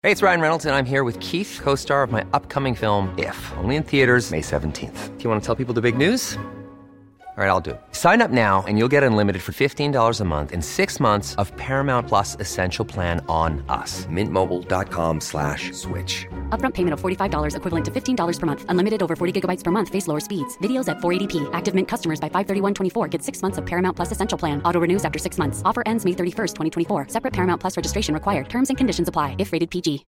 Hey, it's Ryan Reynolds, and I'm here with Keith, co-star of my upcoming film, If, only in theaters May 17th. Do you want to tell people the big news? All right, I'll do it. Sign up now and you'll get unlimited for $15 a month and 6 months of Paramount Plus Essential Plan on us. MintMobile.com/switch. Upfront payment of $45 equivalent to $15 per month. Unlimited over 40 gigabytes per month. Face lower speeds. Videos at 480p. Active Mint customers by 531.24 get 6 months of Paramount Plus Essential Plan. Auto renews after 6 months. Offer ends May 31st, 2024. Separate Paramount Plus registration required. Terms and conditions apply if rated PG.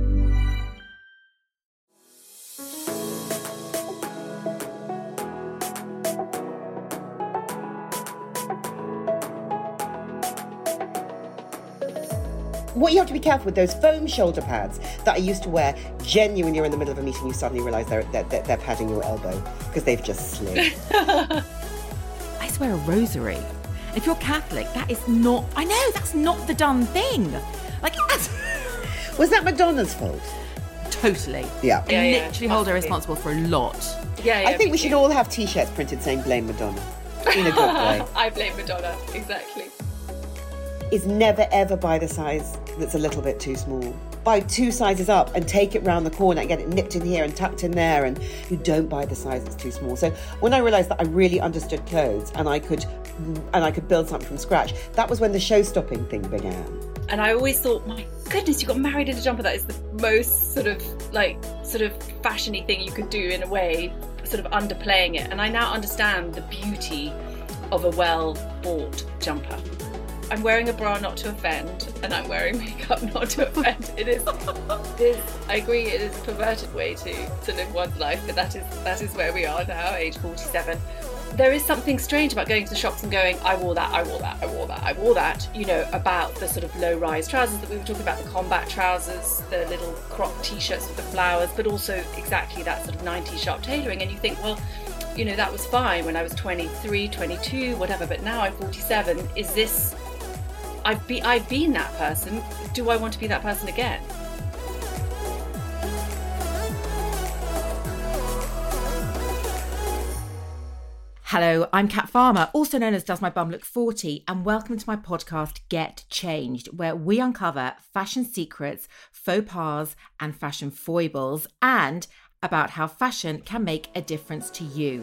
What you have to be careful with those foam shoulder pads that I used to wear, genuinely you're in the middle of a meeting, you suddenly realise they're padding your elbow because they've just slid. I swear a rosary. If you're Catholic, that is not, I know, that's not the done thing. Like, Was that Madonna's fault? totally. Yeah. I literally hold her responsible for a lot. I think we should all have T-shirts printed saying blame Madonna. In a good way. I blame Madonna, exactly. Is never ever buy the size that's a little bit too small. Buy 2 sizes up and take it round the corner and get it nipped in here and tucked in there, and you don't buy the size that's too small. So when I realised that I really understood clothes and I could build something from scratch, that was when the show-stopping thing began. And I always thought, my goodness, you got married in a jumper. That is the most sort of fashiony thing you could do, in a way, sort of underplaying it. And I now understand the beauty of a well-bought jumper. I'm wearing a bra not to offend, and I'm wearing makeup not to offend. It is, I agree, it is a perverted way to live one's life, but that is where we are now, age 47. There is something strange about going to the shops and going, I wore that, you know, about the sort of low-rise trousers that we were talking about, the combat trousers, the little crop T-shirts with the flowers, but also exactly that sort of 90s sharp tailoring. And you think, well, you know, that was fine when I was 23, 22, whatever, but now I'm 47. Is this... I've been that person. Do I want to be that person again? Hello, I'm Kat Farmer, also known as Does My Bum Look 40, and welcome to my podcast, Get Changed, where we uncover fashion secrets, faux pas, and fashion foibles, and about how fashion can make a difference to you.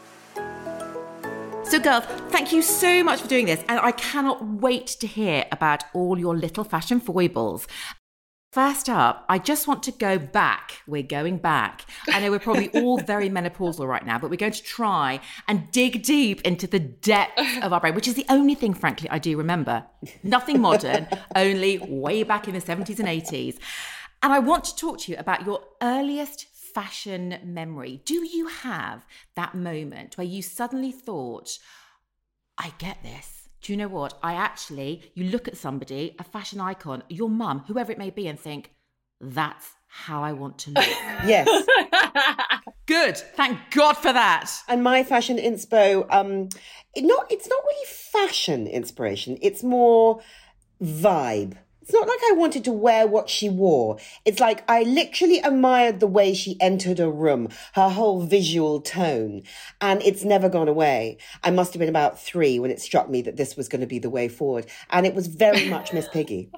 So girls, thank you so much for doing this, and I cannot wait to hear about all your little fashion foibles. First up, I just want to go back. We're going back. I know we're probably all very menopausal right now, but we're going to try and dig deep into the depths of our brain, which is the only thing, frankly, I do remember. Nothing modern, only way back in the 70s and 80s. And I want to talk to you about your earliest fashion memory. Do you have that moment where you suddenly thought, I get this? Do you know what? You look at somebody, a fashion icon, your mum, whoever it may be, and think, that's how I want to look. Yes. Good. Thank God for that. And my fashion inspo, it's not really fashion inspiration. It's more vibe. It's not like I wanted to wear what she wore. It's like I literally admired the way she entered a room, her whole visual tone, and it's never gone away. I must have been about 3 when it struck me that this was going to be the way forward. And it was very much Miss Piggy.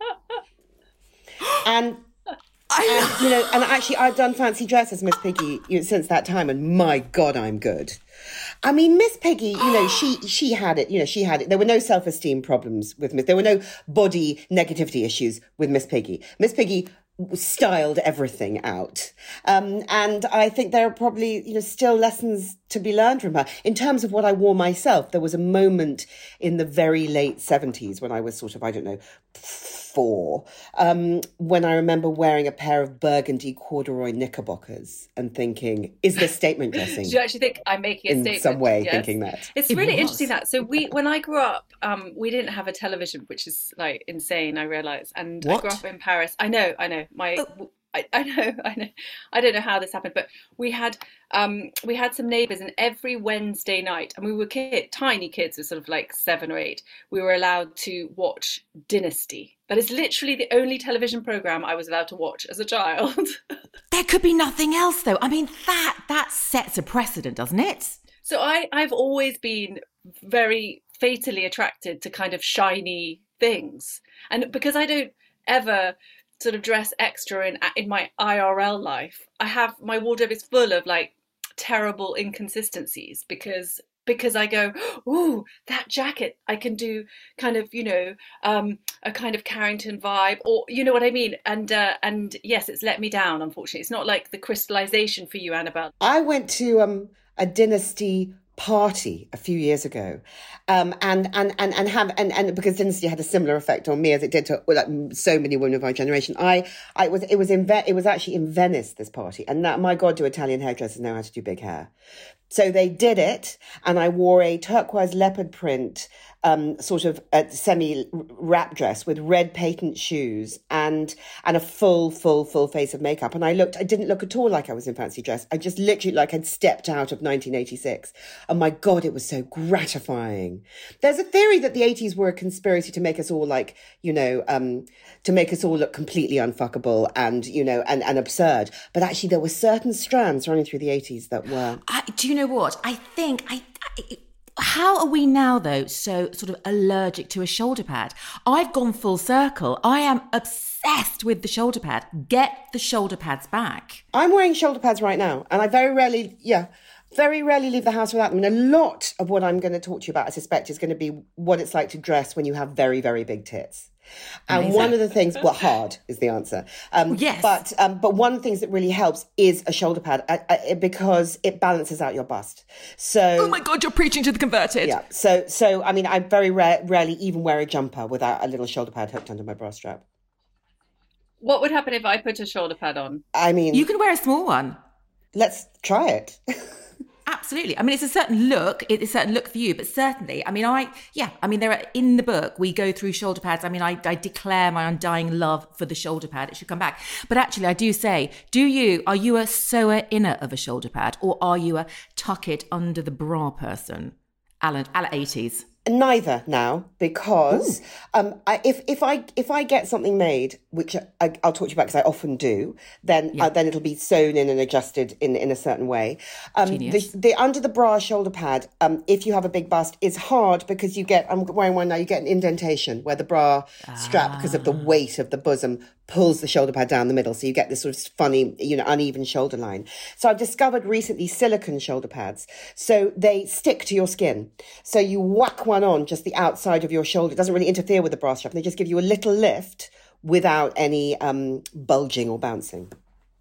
And actually I've done fancy dress as Miss Piggy since that time, and my God, I'm good. I mean, Miss Piggy, she had it, she had it. There were no self-esteem problems with Miss. There were no body negativity issues with Miss Piggy. Miss Piggy styled everything out. And I think there are probably, still lessons to be learned from her. In terms of what I wore myself, there was a moment in the very late 70s when I was sort of, 4, when I remember wearing a pair of burgundy corduroy knickerbockers and thinking, is this statement dressing? Do you actually think I'm making a statement? In some way, yes. thinking that. It's really interesting that. So when I grew up, we didn't have a television, which is like insane, I realise. And what? I grew up in Paris. I know. I know. I don't know how this happened, but we had some neighbours, and every Wednesday night, and we were tiny kids, we were sort of like 7 or 8, we were allowed to watch Dynasty. That is literally the only television programme I was allowed to watch as a child. There could be nothing else, though. I mean, that sets a precedent, doesn't it? So I've always been very fatally attracted to kind of shiny things. And because I don't ever sort of dress extra in my IRL life, my wardrobe is full of like terrible inconsistencies because I go, ooh, that jacket, I can do kind of, a kind of Carrington vibe, or you know what I mean? And yes, it's let me down, unfortunately. It's not like the crystallization for you, Annabelle. I went to a Dynasty party a few years ago, and because Dynasty had a similar effect on me as it did to like so many women of my generation. It was actually in Venice, this party, and that, my God, do Italian hairdressers know how to do big hair? So they did it, and I wore a turquoise leopard print sort of a semi-wrap dress with red patent shoes and a full face of makeup. And I didn't look at all like I was in fancy dress. I just literally like I'd stepped out of 1986. And my God, it was so gratifying. There's a theory that the 80s were a conspiracy to make us all like, to make us all look completely unfuckable and, and absurd. But actually there were certain strands running through the 80s that were... Do you know what? I think... How are we now, though, so sort of allergic to a shoulder pad? I've gone full circle. I am obsessed with the shoulder pad. Get the shoulder pads back. I'm wearing shoulder pads right now, and I very rarely leave the house without them. And a lot of what I'm going to talk to you about, I suspect, is going to be what it's like to dress when you have very, very big tits. And Amazing. One of the things, hard is the answer. Yes. But one of the things that really helps is a shoulder pad because it balances out your bust. So, oh my God, you're preaching to the converted. Yeah. So I mean, I very rarely even wear a jumper without a little shoulder pad hooked under my bra strap. What would happen if I put a shoulder pad on? I mean, you can wear a small one. Let's try it. Absolutely. I mean, it's a certain look. It's a certain look for you, but certainly, there are, in the book, we go through shoulder pads. I mean, I declare my undying love for the shoulder pad. It should come back. But actually, I do say, are you a sewer inner of a shoulder pad, or are you a tuck it under the bra person? Alan, 80s. Neither now, because if I get something made, which I'll talk to you about because I often do, then it'll be sewn in and adjusted in a certain way. The under the bra shoulder pad, if you have a big bust, is hard because I'm wearing one now. You get an indentation where the bra strap, because of the weight of the bosom, pulls the shoulder pad down the middle, so you get this sort of funny, uneven shoulder line. So I've discovered recently silicone shoulder pads, so they stick to your skin. So you whack one on just the outside of your shoulder. It doesn't really interfere with the bra strap. They just give you a little lift without any bulging or bouncing.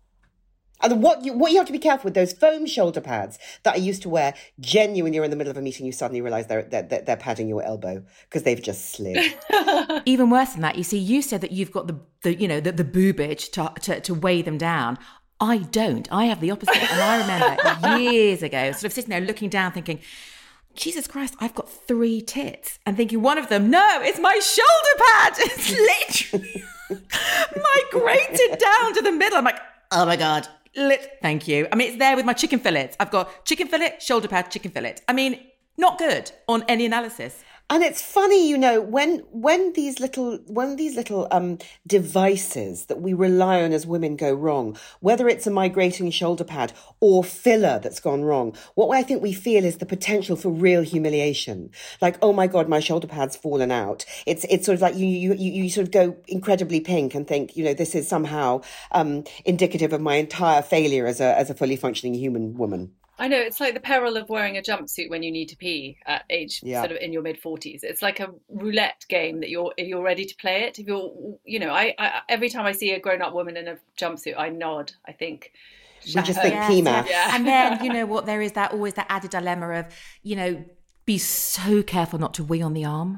And what you have to be careful with, those foam shoulder pads that I used to wear, genuinely you're in the middle of a meeting, you suddenly realise they're padding your elbow because they've just slid. Even worse than that, you see, you said that you've got the boobage to weigh them down. I don't. I have the opposite. And I remember years ago, sort of sitting there looking down thinking, Jesus Christ, I've got 3 tits. And thinking one of them, no, it's my shoulder pad. It's literally migrated down to the middle. I'm like, oh my God. Thank you. I mean, it's there with my chicken fillets. I've got chicken fillet, shoulder pad, chicken fillet. I mean, not good on any analysis. And it's funny, when these little devices that we rely on as women go wrong, whether it's a migrating shoulder pad or filler that's gone wrong, what I think we feel is the potential for real humiliation. Like, oh my God, my shoulder pad's fallen out. It's sort of like you sort of go incredibly pink and think, this is somehow indicative of my entire failure as a fully functioning human woman. I know, it's like the peril of wearing a jumpsuit when you need to pee at age sort of in your mid-40s. It's like a roulette game that if you're ready to play it. If you're, I every time I see a grown-up woman in a jumpsuit, I nod. I think we just think PMA. Yeah. And then you know what? There is always that added dilemma of be so careful not to wee on the arm.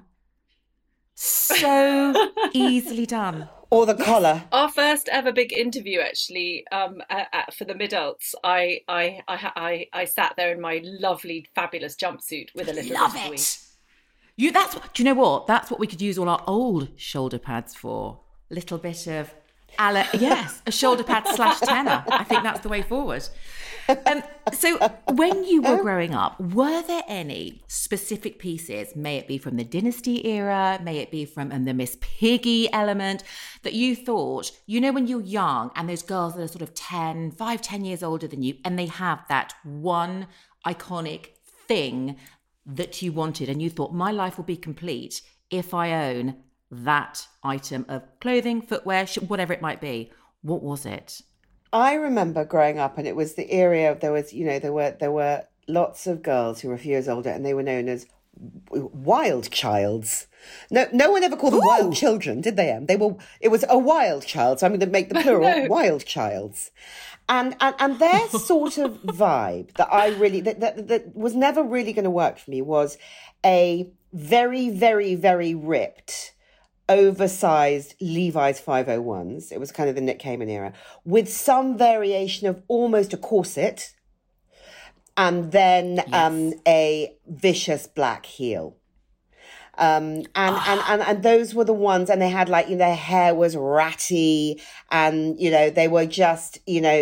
So easily done. Or the collar. Our first ever big interview, actually, for the Midults, I sat there in my lovely, fabulous jumpsuit with a little. Love it. Do you know what? That's what we could use all our old shoulder pads for. Little bit of, a shoulder pad / tenor. I think that's the way forward. So when you were growing up, were there any specific pieces, may it be from the Dynasty era, may it be from the Miss Piggy element, that you thought, when you're young and those girls that are sort of 10 years older than you, and they have that one iconic thing that you wanted and you thought, my life will be complete if I own that item of clothing, footwear, whatever it might be? What was it? I remember growing up, and it was the era. There were lots of girls who were a few years older, and they were known as wild childs. No one ever called them wild children, did they? It was a wild child, so I'm going to make the plural wild childs. And their sort of vibe that I really that was never really going to work for me was a very, very, very ripped, oversized Levi's 501s. It was kind of the Nick Kamen era, with some variation of almost a corset, and then a vicious black heel. And those were the ones, and they had their hair was ratty, and they were just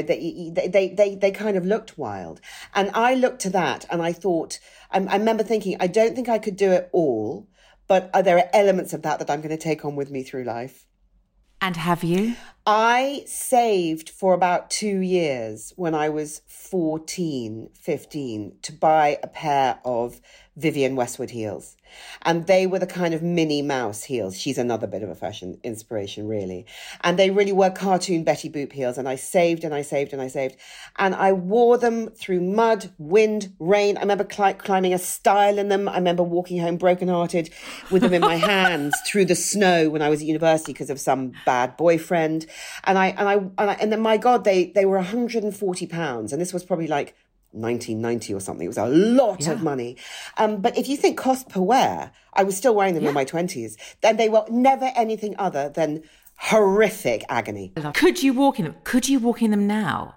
they kind of looked wild. And I looked to that, and I thought, I remember thinking, I don't think I could do it all, but there are elements of that I'm going to take on with me through life. And have you? I saved for about 2 years when I was 14, 15 to buy a pair of Vivienne Westwood heels. And they were the kind of Minnie Mouse heels. She's another bit of a fashion inspiration, really. And they really were cartoon Betty Boop heels. And I saved and I saved and I saved. And I wore them through mud, wind, rain. I remember climbing a stile in them. I remember walking home brokenhearted with them in my hands through the snow when I was at university because of some bad boyfriend. And then, my God, they were £140. And this was probably like 1990 or something. It was a lot of money. But if you think cost per wear, I was still wearing them in my 20s. Then they were never anything other than horrific agony. Could you walk in them? Could you walk in them now?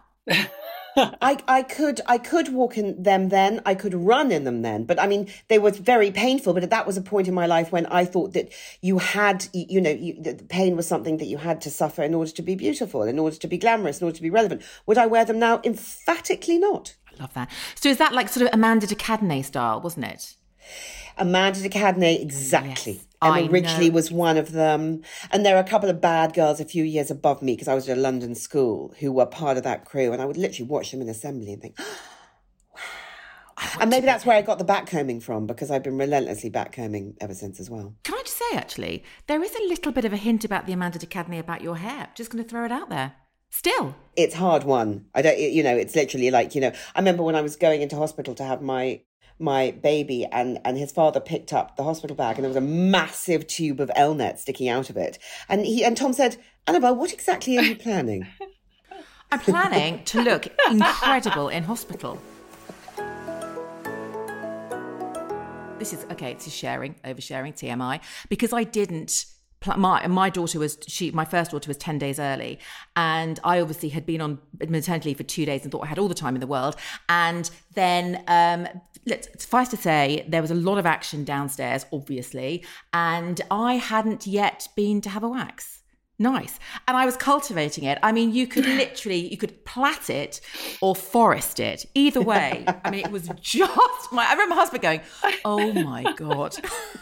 I could walk in them then. I could run in them then. But I mean, they were very painful. But that was a point in my life when I thought that you had, the pain was something that you had to suffer in order to be beautiful, in order to be glamorous, in order to be relevant. Would I wear them now? Emphatically not. I love that. So is that like sort of Amanda de Cadenet style, wasn't it? Amanda de Cadenet, exactly. Yes, Emma Ridgely was one of them. And there are a couple of bad girls a few years above me, because I was at a London school, who were part of that crew. And I would literally watch them in assembly and think, oh, wow. And maybe that's where I got the backcombing from, because I've been relentlessly backcombing ever since as well. Can I just say, actually, there is a little bit of a hint about the Amanda de Cadenet about your hair. Just going to throw it out there. Still. It's hard won. I don't, it's literally like, I remember when I was going into hospital to have my baby, and his father picked up the hospital bag, and there was a massive tube of Elnet sticking out of it. And Tom said, Annabelle, what exactly are you planning? I'm planning to look incredible in hospital. This is oversharing, TMI, because I didn't. My daughter my first daughter was 10 days early, and I obviously had been on maternity leave for 2 days and thought I had all the time in the world. And then, suffice to say, there was a lot of action downstairs, obviously, and I hadn't yet been to have a wax. Nice. And I was cultivating it. I mean, you could plait it or forest it. Either way. I mean, it was just I remember my husband going, oh my God.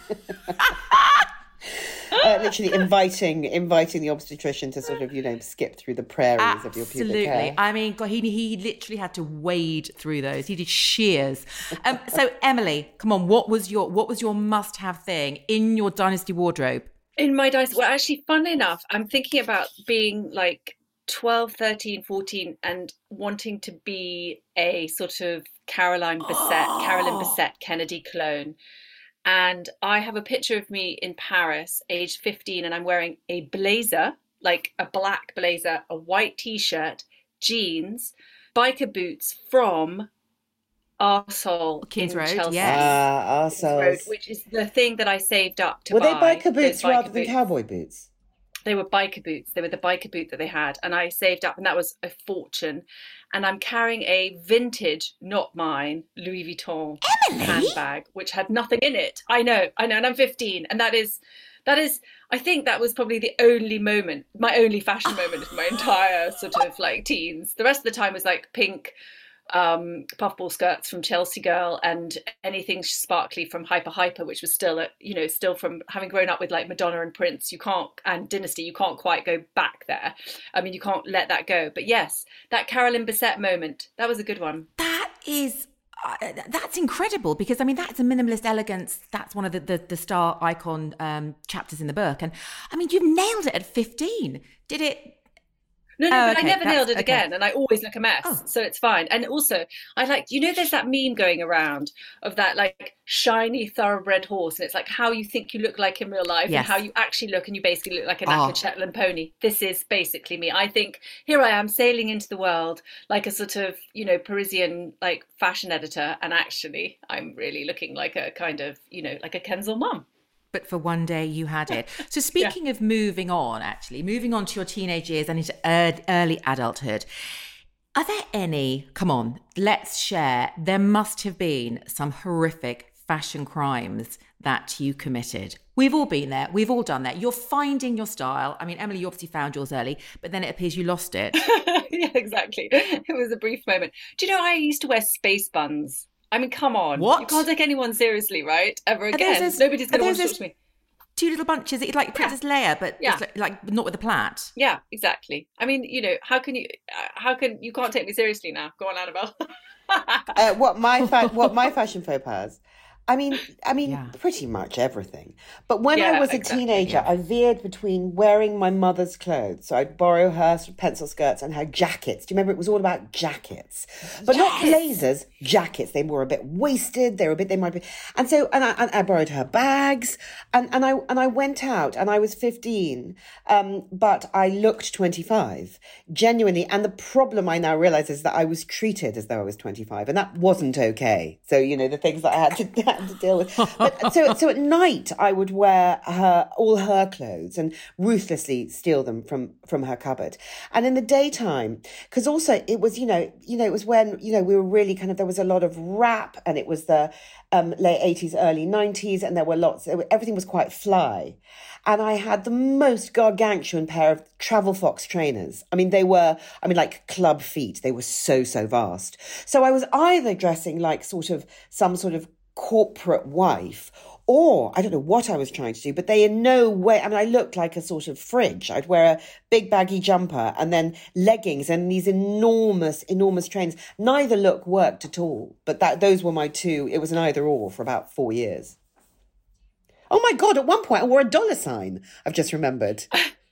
Literally inviting the obstetrician to sort of, skip through the prairies of your pubic hair. Absolutely. I mean, God, he literally had to wade through those. He did shears. So, Emily, come on, what was your must-have thing in your Dynasty wardrobe? In my Dynasty, well, actually, funnily enough, I'm thinking about being like 12, 13, 14 and wanting to be a sort of Caroline Bessette Kennedy clone. And I have a picture of me in Paris, age 15, and I'm wearing a blazer, like a black blazer, a white T-shirt, jeans, biker boots from Arsehole Kings in Road, Chelsea. yes. Arsehole. Which is the thing that I saved up to buy. Were they biker boots rather than cowboy boots? They were biker boots. They were the biker boot that they had. And I saved up, and that was a fortune. And I'm carrying a vintage, not mine, Louis Vuitton handbag, which had nothing in it. I know. And I'm 15. And that is, I think that was probably the only moment, my only fashion moment of my entire sort of like teens. The rest of the time was like pink puffball skirts from Chelsea Girl and anything sparkly from Hyper, which was still still from having grown up with like Madonna and Prince, and Dynasty, you can't quite go back there. I mean, you can't let that go. But yes, that Caroline Bessette moment, that was a good one. That is, that's incredible because, I mean, that's a minimalist elegance. That's one of the star icon chapters in the book. And, I mean, you've nailed it at 15. Did it... No, but okay. I never nailed it again, and I always look a mess, so it's fine. And also, I like, there's that meme going around of that like shiny thoroughbred horse, and it's like how you think you look like in real life and how you actually look, and you basically look like a knackered Shetland pony. This is basically me. I think here I am sailing into the world like a sort of, Parisian like fashion editor, and actually I'm really looking like a kind of, like a Kensal mum. But for one day you had it. So speaking of moving on to your teenage years and into early adulthood, are there any, come on, let's share, there must have been some horrific fashion crimes that you committed. We've all been there. We've all done that. You're finding your style. I mean, Emily, you obviously found yours early, but then it appears you lost it. Yeah, exactly. It was a brief moment. Do you know, I used to wear space buns. I mean, come on. What? You can't take anyone seriously, right? Ever again. Nobody's going to want to talk to me. Two little bunches, like Princess Leia, but like not with the plait. Yeah, exactly. I mean, how can you can't take me seriously now? Go on, Annabelle. What my fashion faux pas? I mean, pretty much everything. But when I was a teenager, I veered between wearing my mother's clothes. So I'd borrow her sort of pencil skirts and her jackets. Do you remember? It was all about jackets, but not blazers, jackets. They were a bit wasted. They might be. And so, and I borrowed her bags, and I went out, and I was 15, but I looked 25, genuinely. And the problem I now realize is that I was treated as though I was 25, and that wasn't okay. So, the things that I had to deal with. But, so at night I would wear all her clothes and ruthlessly steal them from her cupboard. And in the daytime, because also it was, it was when, we were really kind of, there was a lot of rap, and it was the late 80s, early 90s, and there were everything was quite fly. And I had the most gargantuan pair of Travel Fox trainers. I mean, they were, like club feet. They were so vast. So I was either dressing like some sort of corporate wife, or I don't know what I was trying to do, but they in no way, I looked like a sort of fridge. I'd wear a big baggy jumper and then leggings and these enormous trainers. Neither look worked at all, but those were my two. It was an either or for about 4 years. Oh my God, at one point I wore a $sign. I've just remembered.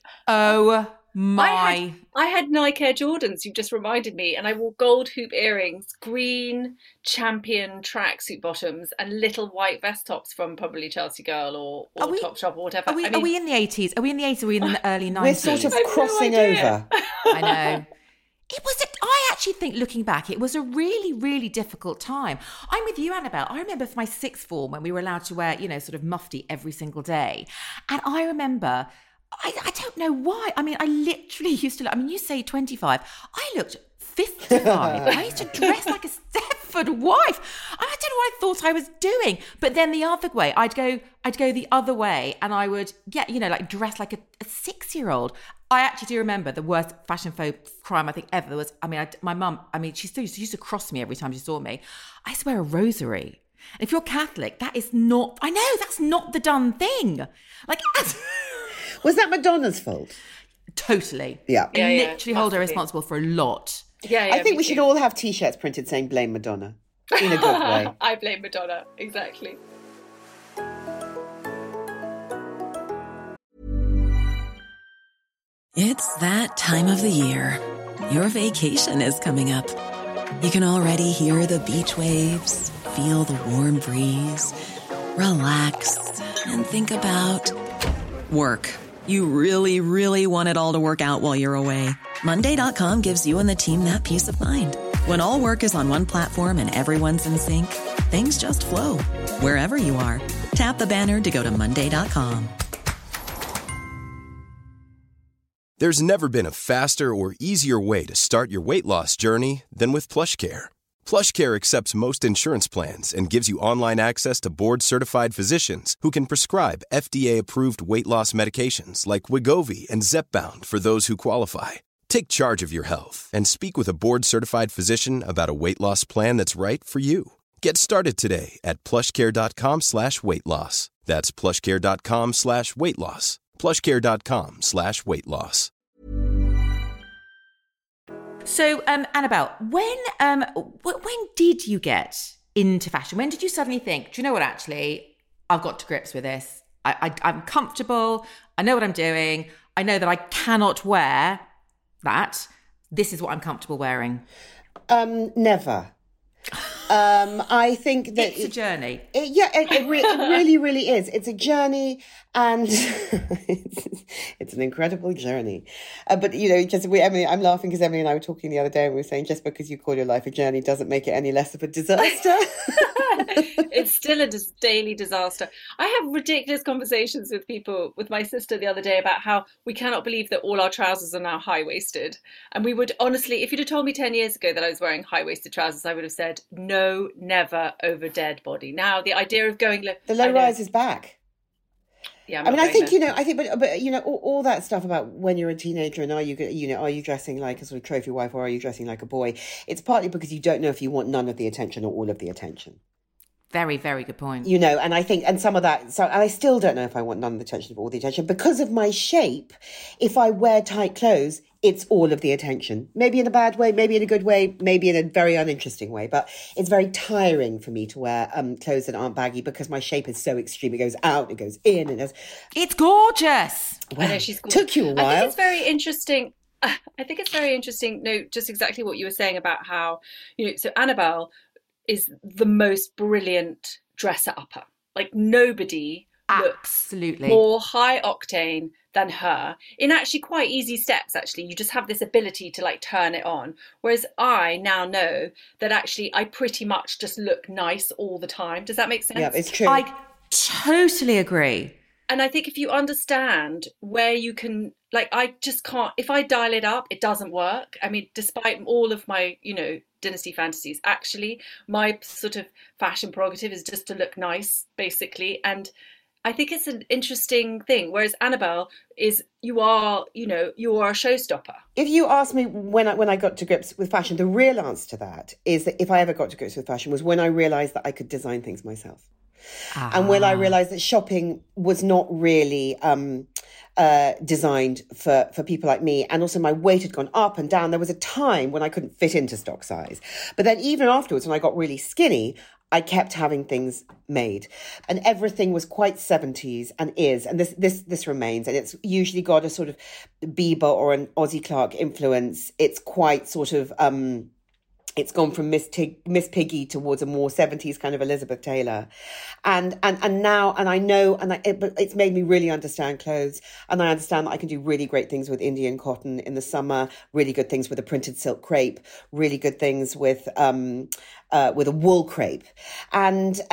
Oh my. I had Nike Air Jordans, you just reminded me, and I wore gold hoop earrings, green Champion tracksuit bottoms, and little white vest tops from probably Chelsea Girl or Topshop or whatever. Are we in the 80s? Are we in the 80s or are we in the early 90s? We're sort of crossing over. I know. I actually think, looking back, it was a really, really difficult time. I'm with you, Annabelle. I remember for my sixth form when we were allowed to wear, sort of mufti every single day. And I remember, I don't know why. I literally used to look, you say 25. I looked 55. I used to dress like a Stepford wife. I don't know what I thought I was doing. But then the other way, I'd go the other way, and I would dress like a 6-year-old. I actually do remember the worst fashion faux crime I think ever was. My mum, she still used to cross me every time she saw me. I used to wear a rosary. And if you're Catholic, that is not, I know, that's not the done thing. Was that Madonna's fault? Totally. Yeah. I literally hold her responsible for a lot. Yeah, I think we should all have T-shirts printed saying "Blame Madonna" in a good way. I blame Madonna, exactly. It's that time of the year. Your vacation is coming up. You can already hear the beach waves, feel the warm breeze, relax, and think about work. You really, really want it all to work out while you're away. Monday.com gives you and the team that peace of mind. When all work is on one platform and everyone's in sync, things just flow. Wherever you are, tap the banner to go to Monday.com. There's never been a faster or easier way to start your weight loss journey than with PlushCare. PlushCare accepts most insurance plans and gives you online access to board-certified physicians who can prescribe FDA-approved weight loss medications like Wegovy and Zepbound for those who qualify. Take charge of your health and speak with a board-certified physician about a weight loss plan that's right for you. Get started today at plushcare.com/weight-loss. That's plushcare.com/weight-loss. plushcare.com/weight-loss. So, Annabelle, when did you get into fashion? When did you suddenly think, do you know what, actually, I've got to grips with this. I'm comfortable. I know what I'm doing. I know that I cannot wear that. This is what I'm comfortable wearing. Never. I think that it's a journey. It really, really is. It's a journey, and it's an incredible journey. But Emily, I'm laughing because Emily and I were talking the other day, and we were saying just because you call your life a journey doesn't make it any less of a disaster. It's still a daily disaster. I have ridiculous conversations with people, with my sister the other day, about how we cannot believe that all our trousers are now high-waisted. And we would honestly, if you'd have told me 10 years ago that I was wearing high-waisted trousers, I would have said, no, never, over dead body. Now, the idea of going... The low rise is back. Yeah, I think all that stuff about when you're a teenager and are you dressing like a sort of trophy wife or are you dressing like a boy? It's partly because you don't know if you want none of the attention or all of the attention. Very, very good point. And I think, and some of that, so I still don't know if I want none of the attention or all the attention. Because of my shape, if I wear tight clothes, it's all of the attention. Maybe in a bad way, maybe in a good way, maybe in a very uninteresting way. But it's very tiring for me to wear clothes that aren't baggy because my shape is so extreme. It goes out, it goes in. It's gorgeous. Well, I know, she's gorgeous. Took you a while. I think it's very interesting. No, just exactly what you were saying about how, so Annabelle is the most brilliant dresser-upper. Like, nobody looks more high octane than her in actually quite easy steps. Actually, you just have this ability to like turn it on, whereas I now know that actually I pretty much just look nice all the time. Does that make sense? Yeah, it's true. I totally agree. And I think if you understand where you can, like, I just can't, if I dial it up, it doesn't work. I mean, despite all of my, dynasty fantasies, actually, my sort of fashion prerogative is just to look nice, basically. And I think it's an interesting thing. Whereas Annabelle is, you are a showstopper. If you ask me when I got to grips with fashion, the real answer to that is that if I ever got to grips with fashion was when I realised that I could design things myself. And when I realised that shopping was not really designed for people like me, and also my weight had gone up and down. There was a time when I couldn't fit into stock size. But then even afterwards, when I got really skinny, I kept having things made, and everything was quite 70s and is, and this remains, and it's usually got a sort of Bieber or an Ozzy Clark influence. It's quite sort of it's gone from Miss Piggy towards a more 70s kind of Elizabeth Taylor. And now, and I know, but it's made me really understand clothes. And I understand that I can do really great things with Indian cotton in the summer, really good things with a printed silk crepe, really good things with a wool crepe. And so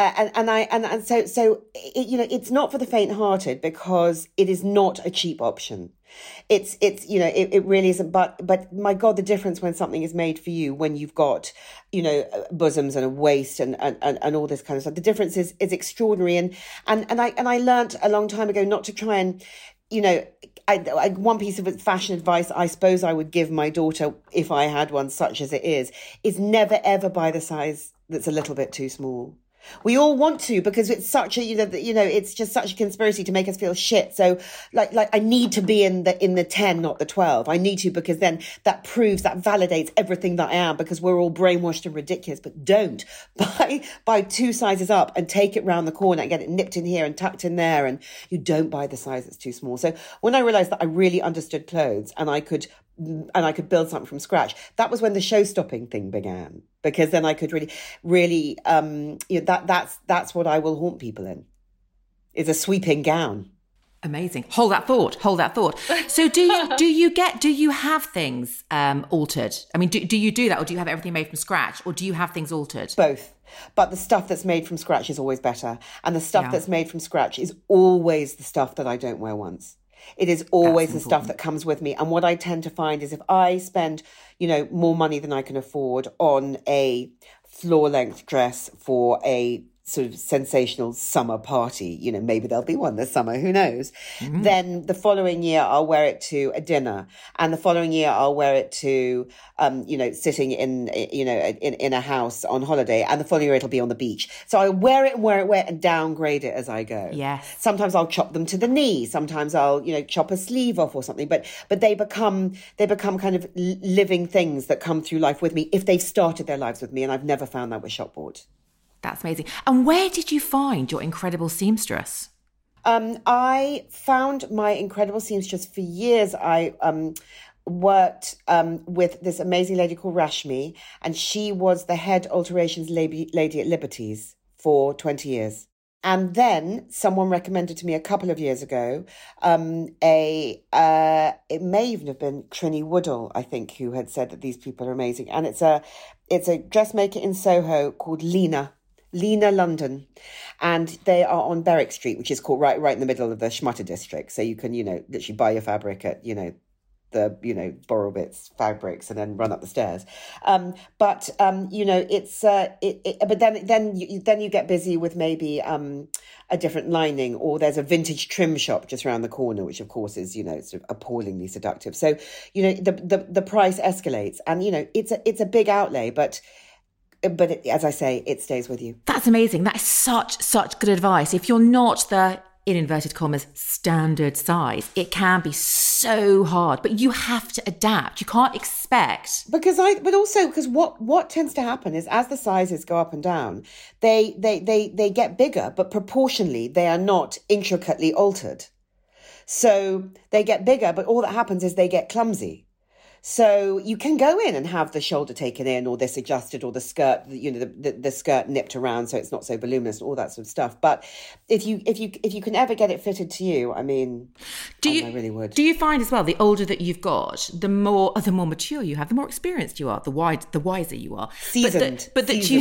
it's not for the faint-hearted because it is not a cheap option. It really isn't. But my God, the difference when something is made for you, when you've got, bosoms and a waist and all this kind of stuff, the difference is extraordinary. And I learnt a long time ago not to try and, one piece of fashion advice I suppose I would give my daughter if I had one, such as it is never ever buy the size that's a little bit too small. We all want to, because it's such a, it's just such a conspiracy to make us feel shit. So like I need to be in the 10, not the 12. I need to, because then that validates everything that I am, because we're all brainwashed and ridiculous. But don't buy 2 sizes up and take it round the corner and get it nipped in here and tucked in there. And you don't buy the size that's too small. So when I realized that I really understood clothes and I could build something from scratch, that was when the show-stopping thing began. Because then I could really, that's what I will haunt people in, is a sweeping gown. Amazing. Hold that thought. So do you have things altered? I mean, do you do that, or do you have everything made from scratch, or do you have things altered? Both. But the stuff that's made from scratch is always better. And the stuff that's made from scratch is always the stuff that I don't wear once. It is always the stuff that comes with me. And what I tend to find is if I spend, more money than I can afford on a floor-length dress for a sort of sensational summer party, maybe there'll be one this summer, who knows, then the following year I'll wear it to a dinner, and the following year I'll wear it to, sitting in a house on holiday, and the following year it'll be on the beach. So I wear it and downgrade it as I go. Yes. Sometimes I'll chop them to the knee. Sometimes I'll, chop a sleeve off or something, but they become kind of living things that come through life with me if they've started their lives with me. And I've never found that with Shopboard. That's amazing. And where did you find your incredible seamstress? I found my incredible seamstress for years. I worked with this amazing lady called Rashmi, and she was the head alterations lady at Liberty's for 20 years. And then someone recommended to me a couple of years ago, it may even have been Trinny Woodall, I think, who had said that these people are amazing. And it's a dressmaker in Soho called Lena London, and they are on Berwick Street, which is called right in the middle of the Schmutter district. So you can, literally buy your fabric at, the Borrowbits fabrics and then run up the stairs. But then you get busy with maybe a different lining, or there's a vintage trim shop just around the corner, which of course is, sort of appallingly seductive. So, the price escalates, and, it's a big outlay, but as I say, it stays with you. That's amazing. That is such good advice. If you're not the, in inverted commas, standard size, it can be so hard, but you have to adapt. You can't expect. But also because what tends to happen is, as the sizes go up and down, they get bigger, but proportionally they are not intricately altered. So they get bigger, but all that happens is they get clumsy. So you can go in and have the shoulder taken in, or this adjusted, or the skirt, the skirt nipped around so it's not so voluminous, all that sort of stuff. But if you can ever get it fitted to you, I mean, I really would. Do you find as well, the older that you've got, the more mature you have, the more experienced you are, the wiser you are, seasoned,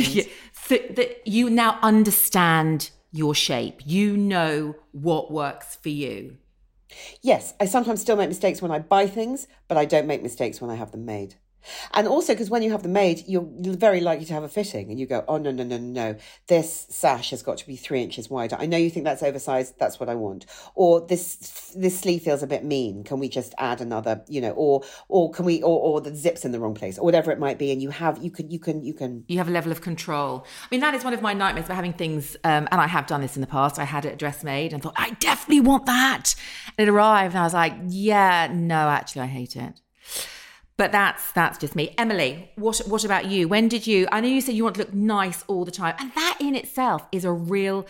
that you now understand your shape. You know what works for you. Yes, I sometimes still make mistakes when I buy things, but I don't make mistakes when I have them made. And also because when you have them made, you're very likely to have a fitting and you go, oh, no. This sash has got to be 3 inches wider. I know you think that's oversized. That's what I want. Or this sleeve feels a bit mean. Can we just add another, or can we, or the zip's in the wrong place, or whatever it might be. And you have a level of control. I mean, that is one of my nightmares about having things, and I have done this in the past. I had it dress made and thought, I definitely want that. And it arrived and I was like, yeah, no, actually, I hate it. But that's just me. Emily, what about you? When did you, I know you said you want to look nice all the time, and that in itself is a real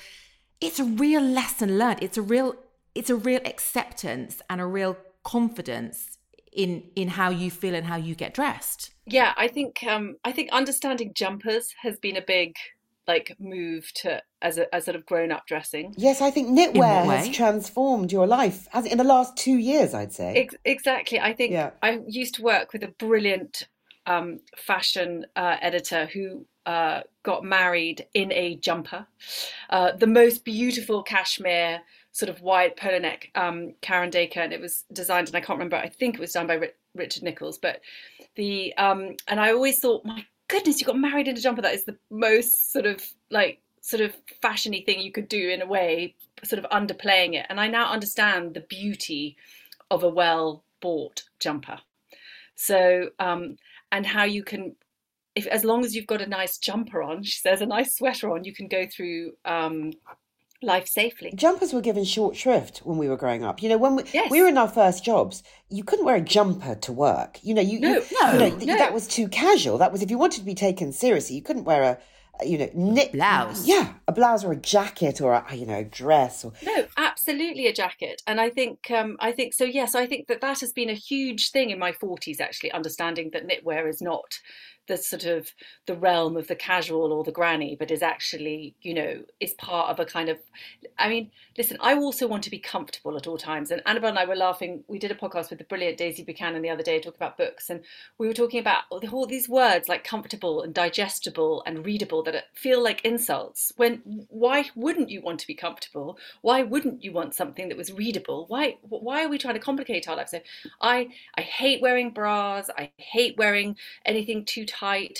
lesson learned. It's a real acceptance and a real confidence in how you feel and how you get dressed. Yeah, I think understanding jumpers has been a big move to as sort of grown up dressing. Yes, I think knitwear has transformed your life in the last 2 years, I'd say. Exactly. I think I used to work with a brilliant fashion editor who got married in a jumper, the most beautiful cashmere sort of wide polo neck Karen Dacre, and it was designed, and I can't remember, I think it was done by Richard Nichols, but the and I always thought, my goodness, you got married in a jumper. That is the most sort of fashion-y thing you could do, in a way, sort of underplaying it. And I now understand the beauty of a well-bought jumper. So, and how you can, as long as you've got a nice jumper on, she says, a nice sweater on, you can go through life safely. Jumpers were given short shrift when we were growing up. When we were in our first jobs, you couldn't wear a jumper to work. That was too casual. That was, if you wanted to be taken seriously, you couldn't wear knit blouse. Yeah, a blouse or a jacket or a dress. No, absolutely a jacket. And I think so. Yes, I think that has been a huge thing in my 40s. Actually, understanding that knitwear is not the sort of the realm of the casual or the granny, but is actually, is part of a kind of, I mean, listen, I also want to be comfortable at all times. And Annabelle and I were laughing. We did a podcast with the brilliant Daisy Buchanan the other day talking about books. And we were talking about all these words like comfortable and digestible and readable that feel like insults. Why wouldn't you want to be comfortable? Why wouldn't you want something that was readable? Why are we trying to complicate our lives? So I hate wearing bras. I hate wearing anything too tight.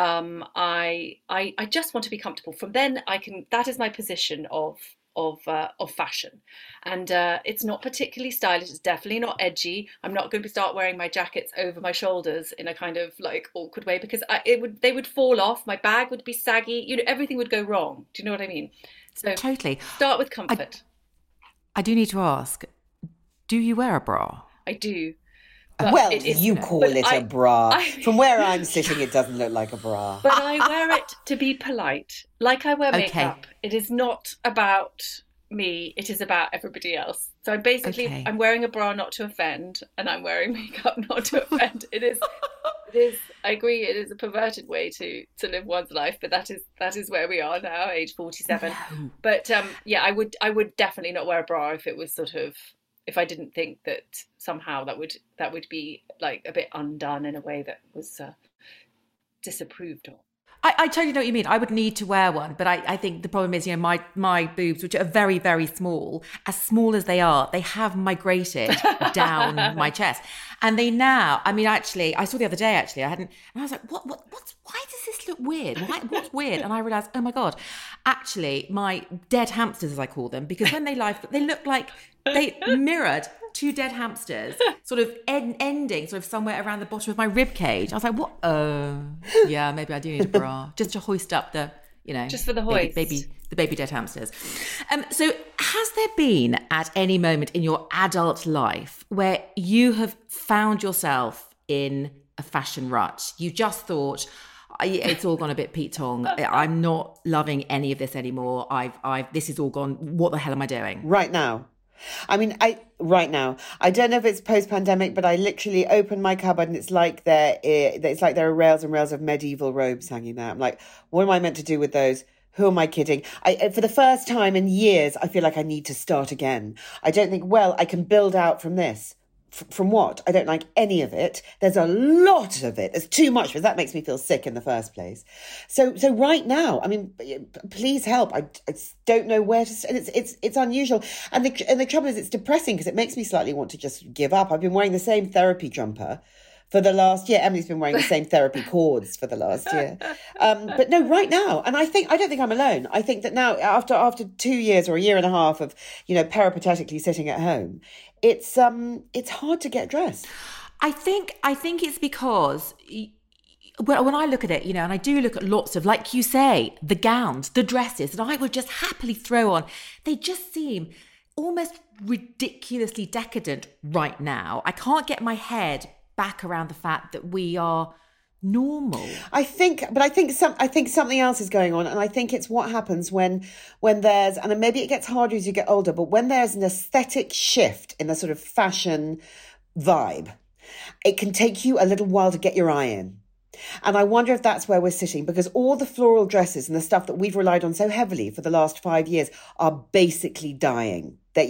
I just want to be comfortable. From then that is my position of fashion, and it's not particularly stylish. It's definitely not edgy. I'm not going to start wearing my jackets over my shoulders in a kind of awkward way, because they would fall off. My bag would be saggy. Everything would go wrong. Do you know what I mean? So totally. Start with comfort. I do need to ask, do you wear a bra? I do. But well, it is, you call it a bra. From where I'm sitting, it doesn't look like a bra. But I wear it to be polite. Like I wear makeup. It is not about me. It is about everybody else. So I'm basically, I'm wearing a bra not to offend, and I'm wearing makeup not to offend. It is, I agree, it is a perverted way to live one's life, but that is where we are now, age 47. No. But yeah, I would definitely not wear a bra if it was sort of, if I didn't think that somehow that would be like a bit undone in a way that was disapproved of. I totally know what you mean. I would need to wear one, but I think the problem is, my boobs, which are very, very small as they are, they have migrated down my chest. And they now, I mean, actually, I saw the other day, I hadn't, and I was like, why does this look weird? What's weird? And I realised, oh my God, actually, my dead hamsters, as I call them, because when they look like they mirrored two dead hamsters, sort of ending sort of somewhere around the bottom of my rib cage. I was like, what? Yeah, maybe I do need a bra just to hoist up the, just for the hoist, the baby dead hamsters. So has there been at any moment in your adult life where you have found yourself in a fashion rut? You just thought, it's all gone a bit Pete Tong. I'm not loving any of this anymore. This is all gone. What the hell am I doing? Right now. Right now, I don't know if it's post-pandemic, but I literally open my cupboard and it's like there are rails and rails of medieval robes hanging there. I'm like, what am I meant to do with those? Who am I kidding? For the first time in years, I feel like I need to start again. I don't think, I can build out from this. From what? I don't like any of it. There's a lot of it. There's too much, because that makes me feel sick in the first place. So right now, I mean, please help. I don't know where to start. It's unusual. And the trouble is, it's depressing because it makes me slightly want to just give up. I've been wearing the same therapy jumper for the last year. Emily's been wearing the same therapy cords for the last year. But no, right now, and I don't think I'm alone. I think that now, after 2 years or a year and a half of, peripatetically sitting at home, it's hard to get dressed. I think it's because when I look at it, and I do look at lots of, like you say, the gowns, the dresses that I would just happily throw on. They just seem almost ridiculously decadent right now. I can't get my head back around the fact that we are normal. I think something else is going on, and I think it's what happens when there's, and maybe it gets harder as you get older, but when there's an aesthetic shift in the sort of fashion vibe, it can take you a little while to get your eye in. And I wonder if that's where we're sitting, because all the floral dresses and the stuff that we've relied on so heavily for the last 5 years are basically dying. That,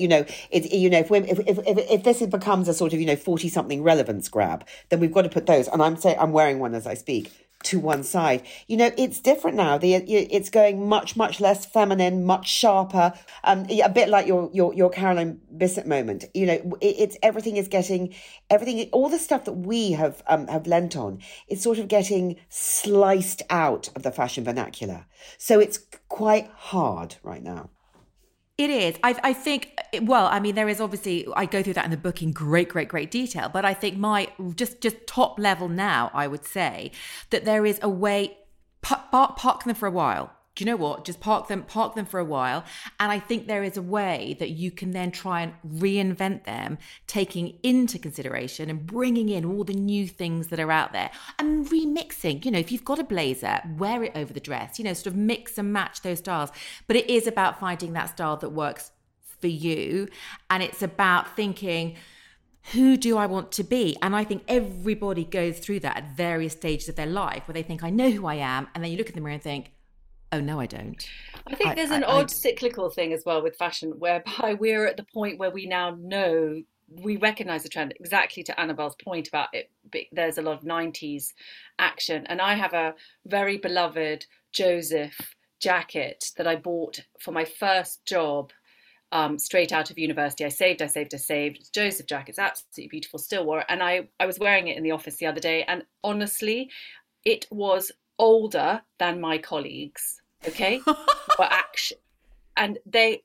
if this becomes a sort of, 40-something relevance grab, then we've got to put those, and I'm wearing one as I speak, to one side. It's different now. It's going much, much less feminine, much sharper, a bit like your Caroline Bissett moment. It's everything, all the stuff that we have lent on, it's sort of getting sliced out of the fashion vernacular. So it's quite hard right now. It is. I think, there is obviously, I go through that in the book in great, great, great detail, but I think my, just top level now, I would say that there is a way, park them for a while. Do you know what? Just park them for a while. And I think there is a way that you can then try and reinvent them, taking into consideration and bringing in all the new things that are out there and remixing. If you've got a blazer, wear it over the dress, sort of mix and match those styles. But it is about finding that style that works for you. And it's about thinking, who do I want to be? And I think everybody goes through that at various stages of their life where they think, I know who I am. And then you look in the mirror and think, oh, no, I don't. I think there's an odd cyclical thing as well with fashion, whereby we're at the point where we now know, we recognise the trend, exactly to Annabelle's point about it. There's a lot of 90s action. And I have a very beloved Joseph jacket that I bought for my first job straight out of university. I saved. It's Joseph jacket. It's absolutely beautiful. Still wore it. And I was wearing it in the office the other day. And honestly, it was older than my colleagues, okay? And there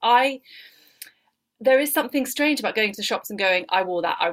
is something strange about going to the shops and going, I wore that,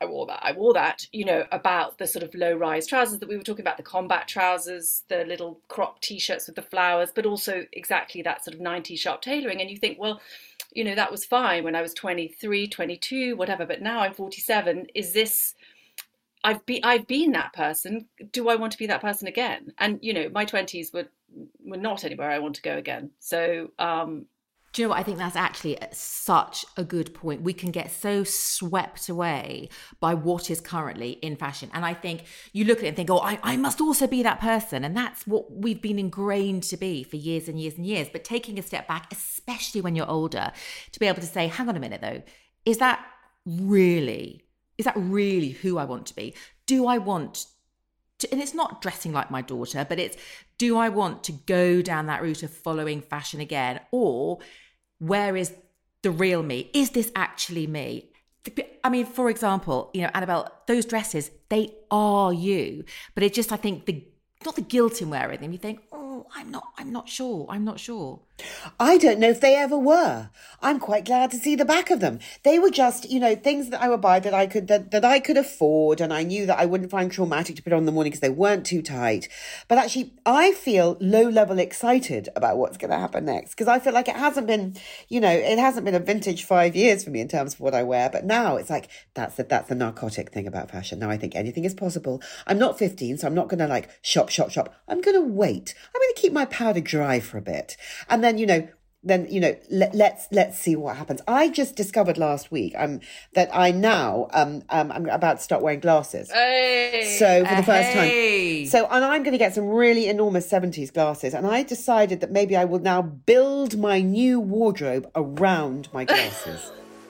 about the sort of low-rise trousers that we were talking about, the combat trousers, the little crop T-shirts with the flowers, but also exactly that sort of 90s sharp tailoring. And you think, well, that was fine when I was 23, 22, whatever, but now I'm 47. Is this I've been that person. Do I want to be that person again? And, you know, my 20s were not anywhere I want to go again. So, do you know what? I think that's actually such a good point. We can get so swept away by what is currently in fashion. And I think you look at it and think, oh, I must also be that person. And that's what we've been ingrained to be for years and years and years. But taking a step back, especially when you're older, to be able to say, hang on a minute though, is that really who I want to be? Do I want to, and it's not dressing like my daughter, but it's, do I want to go down that route of following fashion again? Or where is the real me? Is this actually me? I mean, for example, you know, Annabelle, those dresses, they are you. But it just, I think, not the guilt in wearing them. You think, oh, I'm not sure. I don't know if they ever were. I'm quite glad to see the back of them. They were just, you know, things that I would buy that I could afford, and I knew that I wouldn't find traumatic to put on in the morning because they weren't too tight. But actually, I feel low-level excited about what's going to happen next, because I feel like it hasn't been a vintage 5 years for me in terms of what I wear. But now it's like, that's the narcotic thing about fashion. Now I think anything is possible. I'm not 15, so I'm not going to like shop. I'm going to wait. I'm going to keep my powder dry for a bit. And then, let's see what happens. I just discovered last week that I now I'm about to start wearing glasses. Hey, so for the first time. And I'm going to get some really enormous 70s glasses. And I decided that maybe I will now build my new wardrobe around my glasses.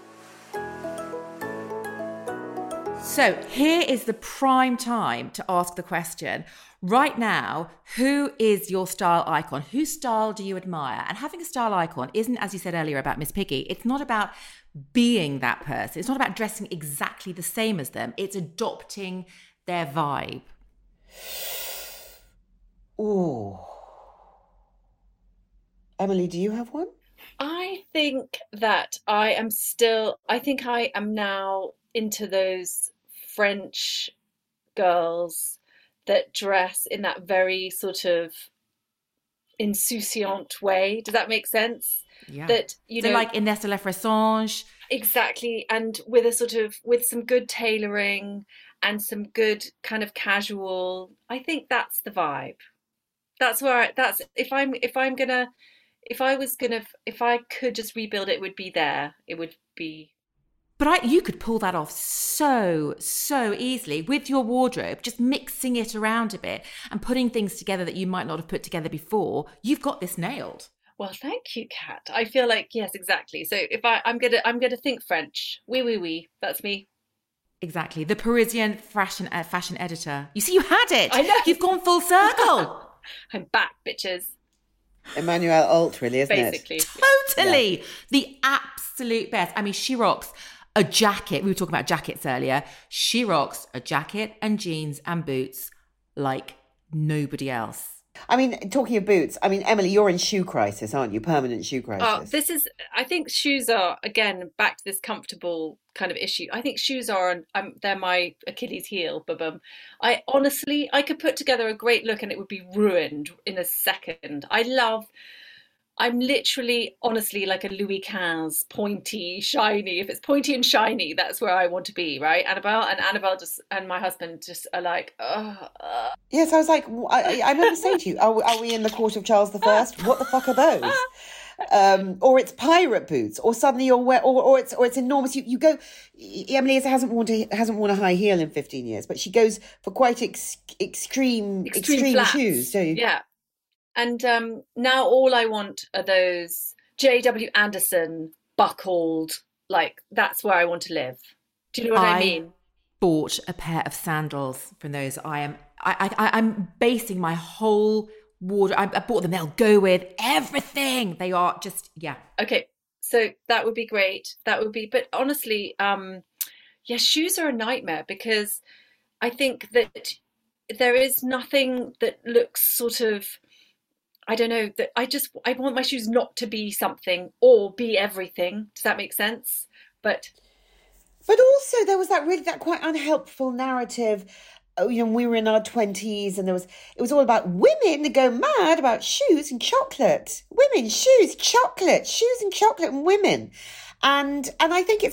So here is the prime time to ask the question. Right now, who is your style icon? Whose style do you admire? And having a style icon isn't, as you said earlier about Miss Piggy, it's not about being that person. It's not about dressing exactly the same as them. It's adopting their vibe. Ooh. Emily, do you have one? I think that I am now into those French girls that dress in that very sort of insouciant way. Does that make sense? Yeah. That, you know, like Inès de la Fressange. Exactly. And with some good tailoring and some good kind of casual, I think that's the vibe. If I could just rebuild it, would be there. It would be. But you could pull that off so easily with your wardrobe, just mixing it around a bit and putting things together that you might not have put together before. You've got this nailed. Well, thank you, Kat. I feel like, yes, exactly. So if I'm gonna think French. Oui. That's me. Exactly. The Parisian fashion editor. You see, you had it. I know. You've gone full circle. I'm back, bitches. Emmanuel Alt, really, isn't Basically. it? Totally. Yeah. The absolute best. I mean, she rocks a jacket. We were talking about jackets earlier. She rocks a jacket and jeans and boots like nobody else. I mean, talking of boots, I mean, Emily, you're in shoe crisis, aren't you? Permanent shoe crisis. I think shoes are, again, back to this comfortable kind of issue. I think shoes are, they're my Achilles heel. I honestly, I could put together a great look and it would be ruined in a second. I'm literally, honestly, like a Louis XV, pointy, shiny. If it's pointy and shiny, that's where I want to be, right, Annabelle? And Annabelle and my husband just are like, Yes, I was like, I remember saying to you, are we in the court of Charles I? What the fuck are those? Or it's pirate boots, or suddenly or it's enormous. You go. Emily hasn't worn a high heel in 15 years, but she goes for quite extreme shoes. So yeah. And now all I want are those J.W. Anderson buckled, like, that's where I want to live. Do you know what I mean? Bought a pair of sandals from those. I'm basing my whole wardrobe. I bought them. They'll go with everything. They are just, yeah. Okay, so that would be great. But honestly, shoes are a nightmare, because I think that there is nothing that looks sort of, I don't know, that I want my shoes not to be something or be everything. Does that make sense? But also there was that quite unhelpful narrative. You know, we were in our 20s and it was all about women that go mad about shoes and chocolate. Women, shoes, chocolate, shoes and chocolate and women. And I think it's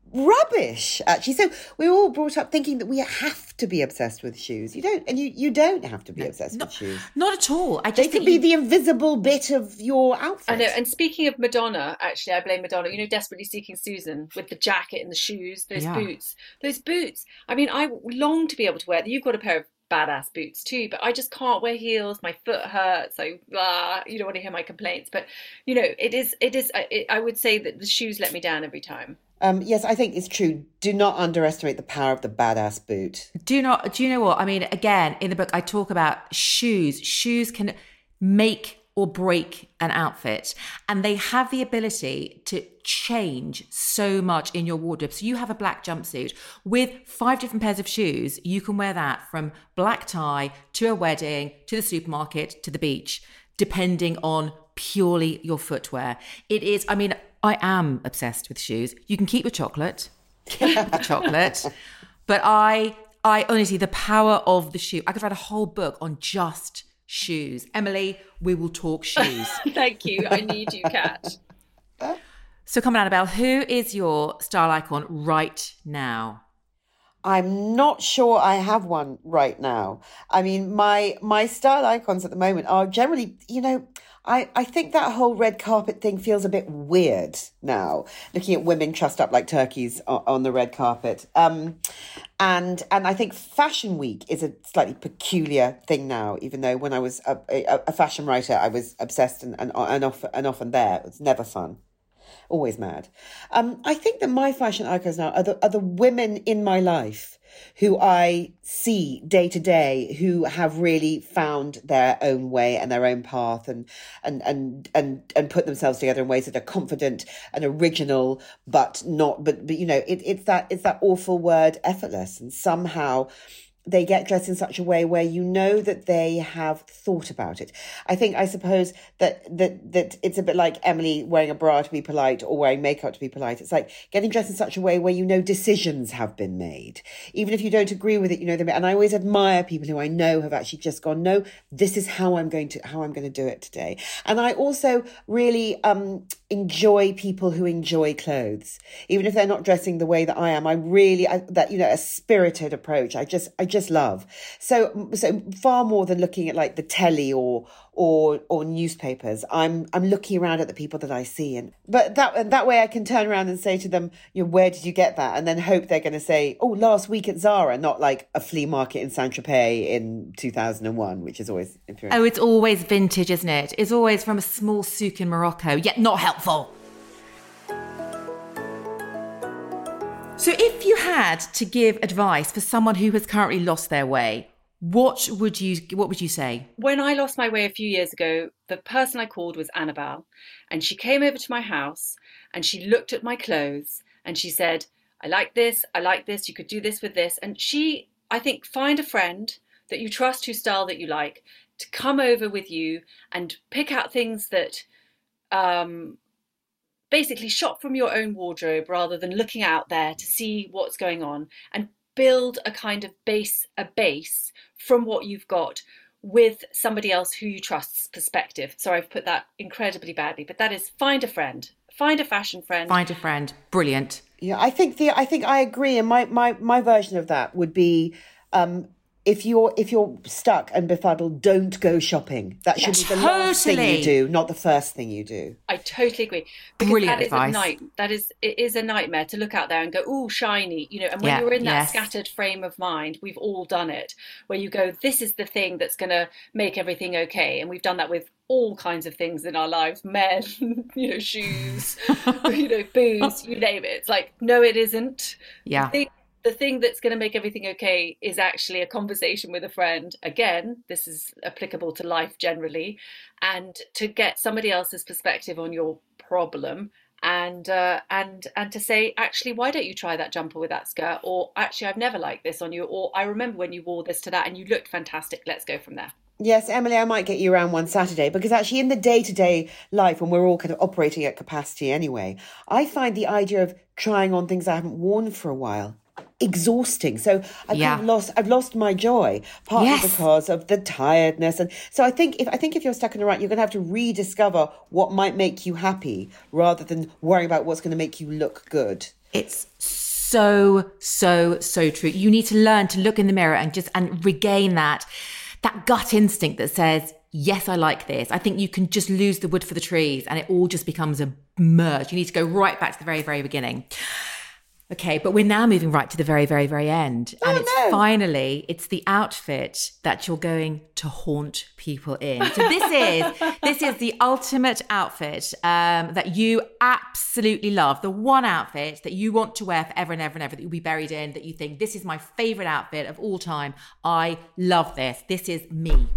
rubbish, actually. So we're all brought up thinking that we have to be obsessed with shoes. You don't, and you don't have to be obsessed with shoes. Not at all. They could be the invisible bit of your outfit. I know. And speaking of Madonna, actually, I blame Madonna. You know, Desperately Seeking Susan with the jacket and the shoes, those boots. I mean, I long to be able to wear. You've got a pair of badass boots too, but I just can't wear heels. My foot hurts. So you don't want to hear my complaints, but you know, it is. I would say that the shoes let me down every time. Yes, I think it's true. Do not underestimate the power of the badass boot. Do you know what? I mean, again, in the book, I talk about shoes. Shoes can make or break an outfit, and they have the ability to change so much in your wardrobe. So you have a black jumpsuit with 5 different pairs of shoes. You can wear that from black tie to a wedding, to the supermarket, to the beach, depending on purely your footwear. It is, I mean, I am obsessed with shoes. You can keep your chocolate. But I honestly, the power of the shoe. I could write a whole book on just shoes. Emily, we will talk shoes. Thank you. I need you, Kat. So come on, Annabelle, who is your style icon right now? I'm not sure I have one right now. I mean, my style icons at the moment are generally, you know, I think that whole red carpet thing feels a bit weird now, looking at women trussed up like turkeys on the red carpet. And I think Fashion Week is a slightly peculiar thing now, even though when I was a fashion writer, I was obsessed and often there. It was never fun. Always mad. I think that my fashion icons now are the women in my life who I see day to day, who have really found their own way and their own path and put themselves together in ways that are confident and original, but you know, it's that awful word effortless, and somehow they get dressed in such a way where you know that they have thought about it. I suppose that it's a bit like Emily wearing a bra to be polite or wearing makeup to be polite. It's like getting dressed in such a way where you know decisions have been made. Even if you don't agree with it, you know them. And I always admire people who I know have actually just gone, no, this is how I'm going to do it today. And I also really enjoy people who enjoy clothes, even if they're not dressing the way that I am. That, you know, a spirited approach. I just love. So far more than looking at like the telly or newspapers, I'm looking around at the people that I see, but that way I can turn around and say to them, you know, where did you get that? And then hope they're going to say, oh, last week at Zara, not like a flea market in Saint-Tropez in 2001, which is always infuriating. Oh, it's always vintage, isn't it? It's always from a small souk in Morocco, yet not helpful. So if you had to give advice for someone who has currently lost their way, what would you say? When I lost my way a few years ago, the person I called was Annabelle, and she came over to my house and she looked at my clothes and she said, I like this, you could do this with this. And she, I think, find a friend that you trust whose style that you like to come over with you and pick out things that basically shop from your own wardrobe rather than looking out there to see what's going on, and build a kind of base from what you've got with somebody else who you trust's perspective. Sorry, I've put that incredibly badly, but that is find a friend, find a fashion friend. Find a friend. Brilliant. Yeah, I think I agree. And my version of that would be, if you're stuck and befuddled, don't go shopping. That should be the last thing you do, not the first thing you do. I totally agree. Because brilliant advice. It is a nightmare to look out there and go, ooh, shiny, you know. And when you're in that scattered frame of mind, we've all done it, where you go, this is the thing that's going to make everything okay. And we've done that with all kinds of things in our lives, men, you know, shoes, you know, booze, you name it. It's like, no, it isn't. Yeah. The thing that's going to make everything okay is actually a conversation with a friend. Again, this is applicable to life generally, and to get somebody else's perspective on your problem, and to say, actually, why don't you try that jumper with that skirt? Or actually, I've never liked this on you. Or I remember when you wore this to that and you looked fantastic. Let's go from there. Yes, Emily, I might get you around one Saturday, because actually in the day-to-day life, when we're all kind of operating at capacity anyway, I find the idea of trying on things I haven't worn for a while exhausting. So I've lost my joy, partly because of the tiredness. And so I think if you're stuck in a rut, you're going to have to rediscover what might make you happy rather than worrying about what's going to make you look good. It's so true. You need to learn to look in the mirror and regain that gut instinct that says, yes, I like this. I think you can just lose the wood for the trees and it all just becomes a merge. You need to go right back to the very, very beginning. Okay, but we're now moving right to the very, very, very end. And it's the outfit that you're going to haunt people in. So this is the ultimate outfit that you absolutely love. The one outfit that you want to wear forever and ever and ever, that you'll be buried in, that you think, this is my favorite outfit of all time. I love this. This is me.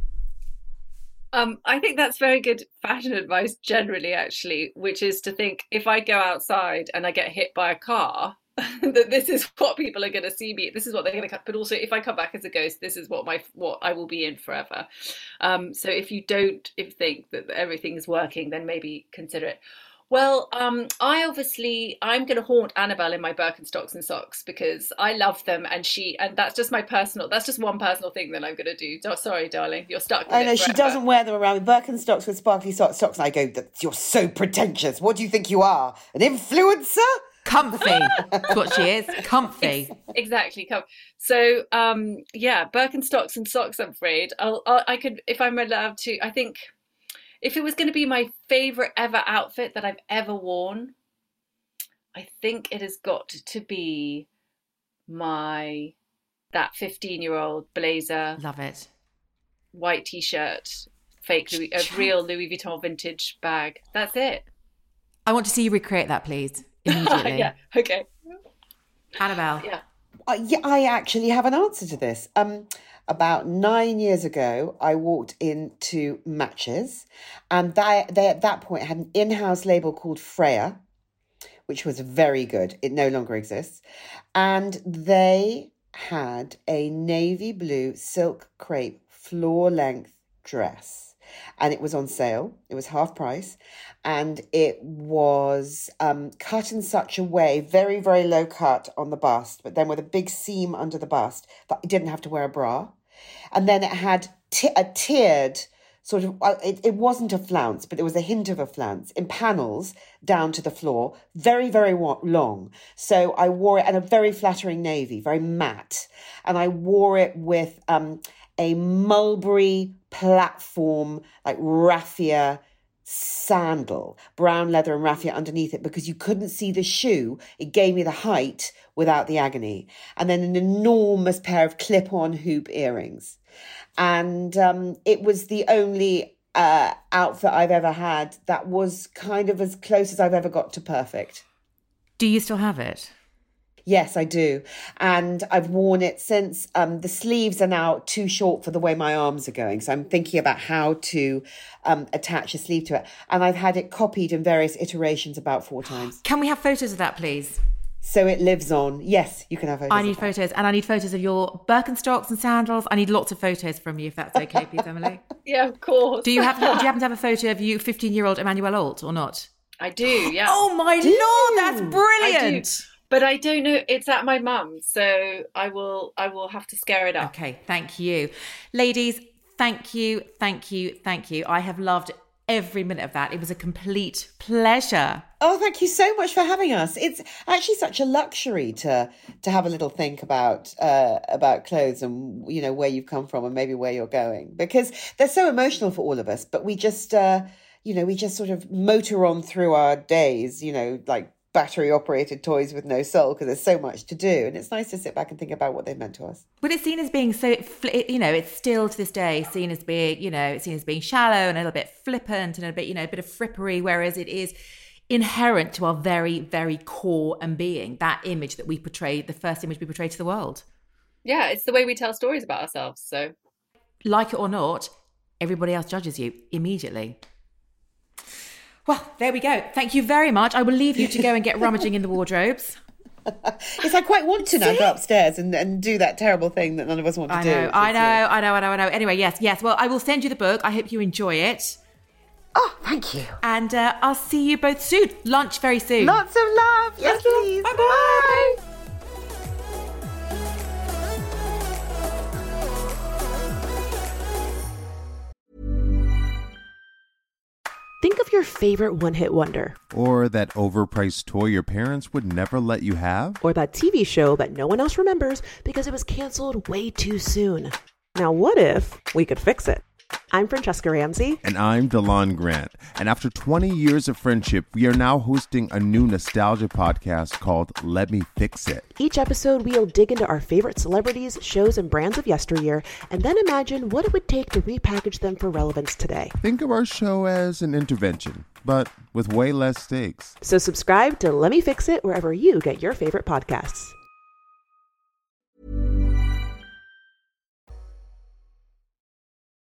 I think that's very good fashion advice generally, actually, which is to think, if I go outside and I get hit by a car, that this is what people are going to see me. This is what they're going to. But also, if I come back as a ghost, this is what I will be in forever. So if you don't think that everything's working, then maybe consider it. Well, I'm going to haunt Annabelle in my Birkenstocks and socks because I love them, and that's just one personal thing that I'm going to do. Oh, sorry, darling, you're stuck with I know, it she forever. doesn't wear them around with Birkenstocks with sparkly socks, and I go, you're so pretentious. What do you think you are? An influencer? Comfy. That's what she is. Comfy. Exactly. So, Birkenstocks and socks, I'm afraid. I could, if I'm allowed to, I think if it was going to be my favorite ever outfit that I've ever worn, I think it has got to be that 15-year-old blazer. Love it. White t-shirt, real Louis Vuitton vintage bag. That's it. I want to see you recreate that, please. Immediately. Yeah, okay. Annabelle. Yeah. I actually have an answer to this. About 9 years ago, I walked into Matches, and they at that point had an in-house label called Freya, which was very good. It no longer exists. And they had a navy blue silk crepe floor-length dress. And it was on sale. It was half price. And it was cut in such a way, very, very low cut on the bust, but then with a big seam under the bust that you didn't have to wear a bra. And then it had a tiered sort of, it wasn't a flounce, but there was a hint of a flounce in panels down to the floor, very, very long. So I wore it in a very flattering navy, very matte. And I wore it with a mulberry platform, like raffia sandal, brown leather and raffia underneath it, because you couldn't see the shoe. It gave me the height without the agony. And then an enormous pair of clip-on hoop earrings. And it was the only outfit I've ever had that was kind of as close as I've ever got to perfect. Do you still have it? Yes, I do. And I've worn it since. The sleeves are now too short for the way my arms are going. So I'm thinking about how to attach a sleeve to it. And I've had it copied in various iterations about 4 times. Can we have photos of that, please? So it lives on. Yes, you can have photos. I need photos. And I need photos of your Birkenstocks and sandals. I need lots of photos from you, if that's okay, please, Emily. Yeah, of course. Do you happen to have a photo of you, 15-year-old Emmanuel Alt, or not? I do, yeah. Oh, my Lord, that's brilliant. I do. But I don't know. It's at my mum's, so I will have to scare it up. Okay, thank you. Ladies, thank you. I have loved every minute of that. It was a complete pleasure. Oh, thank you so much for having us. It's actually such a luxury to have a little think about clothes and, you know, where you've come from and maybe where you're going, because they're so emotional for all of us. But we just, we just sort of motor on through our days, like battery-operated toys with no soul, because there's so much to do. And it's nice to sit back and think about what they've meant to us. But it's seen as being so, it's still to this day seen as being, it's seen as being shallow and a little bit flippant and a bit, a bit of frippery, whereas it is inherent to our very, very core and being, that image that we portray, the first image we portray to the world. Yeah, it's the way we tell stories about ourselves, so. Like it or not, everybody else judges you immediately. Well, there we go. Thank you very much. I will leave you to go and get rummaging in the wardrobes. Yes, I quite want to now go upstairs and do that terrible thing that none of us want to do. I know. Anyway, yes. Well, I will send you the book. I hope you enjoy it. Oh, thank you. And I'll see you both soon. Lunch very soon. Lots of love. Yes, please. Bye-bye. Think of your favorite one-hit wonder. Or that overpriced toy your parents would never let you have. Or that TV show that no one else remembers because it was canceled way too soon. Now what if we could fix it? I'm Francesca Ramsey. And I'm Delon Grant. And after 20 years of friendship, we are now hosting a new nostalgia podcast called Let Me Fix It. Each episode, we'll dig into our favorite celebrities, shows, and brands of yesteryear, and then imagine what it would take to repackage them for relevance today. Think of our show as an intervention, but with way less stakes. So subscribe to Let Me Fix It wherever you get your favorite podcasts.